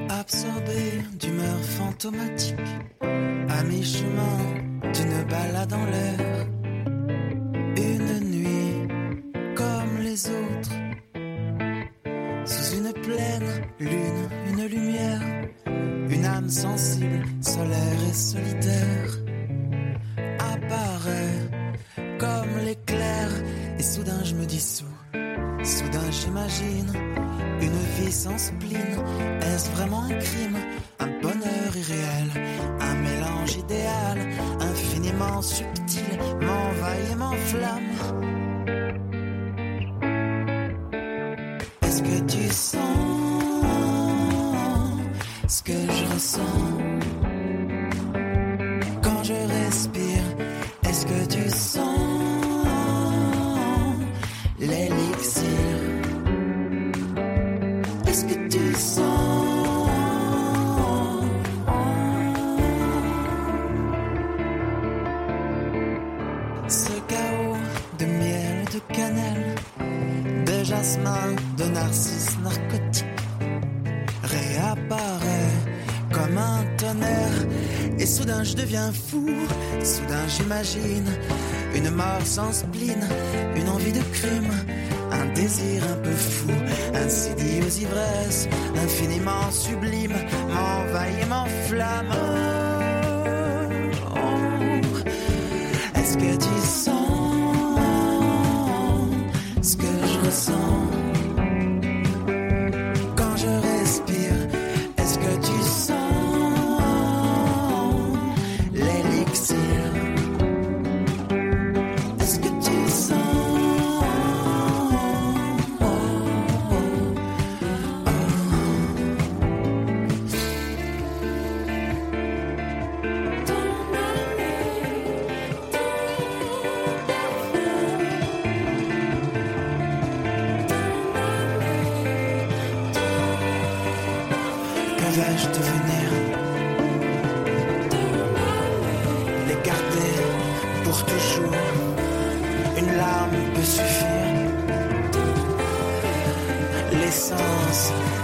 Absorbé d'humeur fantomatique, à mi-chemin d'une balade en l'air. Une nuit comme les autres, sous une pleine lune, une lumière, une âme sensible, solaire et solitaire apparaît comme l'éclair, et soudain je me dissous. Soudain j'imagine une vie sans spleen. Est-ce vraiment un crime? Un bonheur irréel, un mélange idéal, infiniment subtil, m'envahit et m'enflamme. Est-ce que tu sens ce que je ressens quand je respire? Est-ce que tu sens l'élixir? Est-ce que tu sens ce chaos de miel, de cannelle, de jasmin, de narcisse narcotique réapparaît comme un tonnerre, et soudain je deviens fou. Soudain j'imagine une mort sans spleen, une envie de crime, un désir un peu fou, insidieuse ivresse, infiniment sublime, m'envahit et m'enflamme. Est-ce que tu sens ce que je ressens quand je respire? Est-ce que tu sens l'élixir? Est-ce que tu sens vais-je devenir? Les garder pour toujours, une larme peut suffire. L'essence